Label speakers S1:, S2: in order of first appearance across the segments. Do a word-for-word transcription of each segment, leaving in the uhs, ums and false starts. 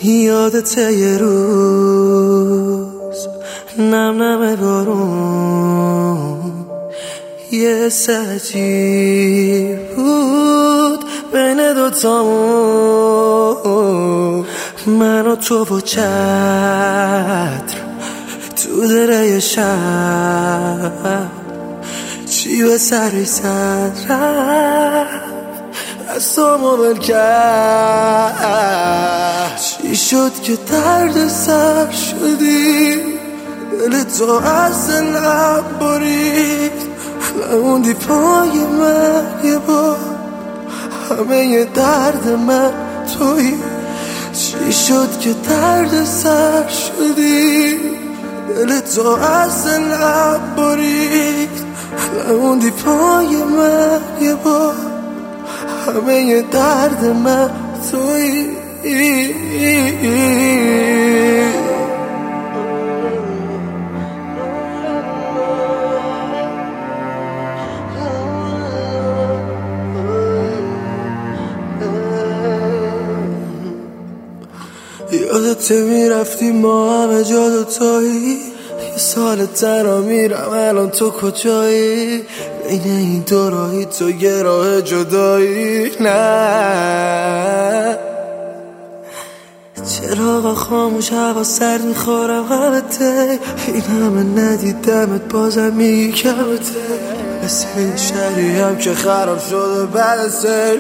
S1: یادته یه روز نم نم بارون یه سجی بود بین دوتامون، من و تو و چتر تو دره شب، چی به سری زد رفت از تو مبل کرد. چی شد که درد سر شدی، دل تو از دلم برید، نموندی پای من یه بار، همه یه درد من تویی. چی شد که درد سر شدی، دل تو از دلم برید، نموندی پای من یه بار، همه یه درد من تویی. یادته میرفتی ما همه جا دوتایی، یه سال تنها میرم الان تو کجایی، بین این دو راهی تو یه راه جدایی. نه چراغ خاموش، هوا سرد، میخورم غلطه، این همه ندیدمت بازم میگی کمته، مثل این شهری هم که خراب شده بعد سر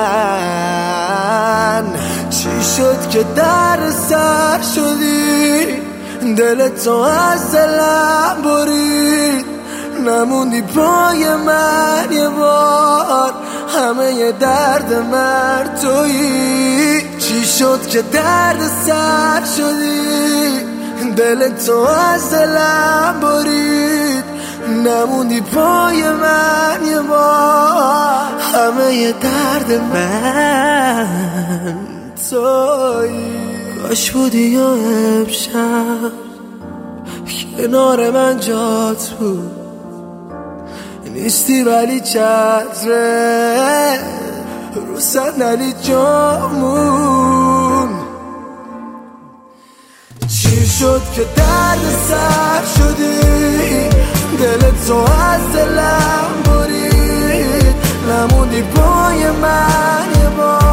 S1: من. چی شد که در سر شدی، دل تو از دلم برید، نموندی پای من یه بار، همه یه درد من تویی. چی شد که درد سر شدی، دل تو از دلم برید، نموندی پای من یه بار، همه یه درد من تویی. کاش بودی یا امشب کنار من جات بود، نیستی ولی چتره رو صندلی جامون. چی شد که درد سر شدی، دل تو از دلم برید، نموندی پای من یه بار،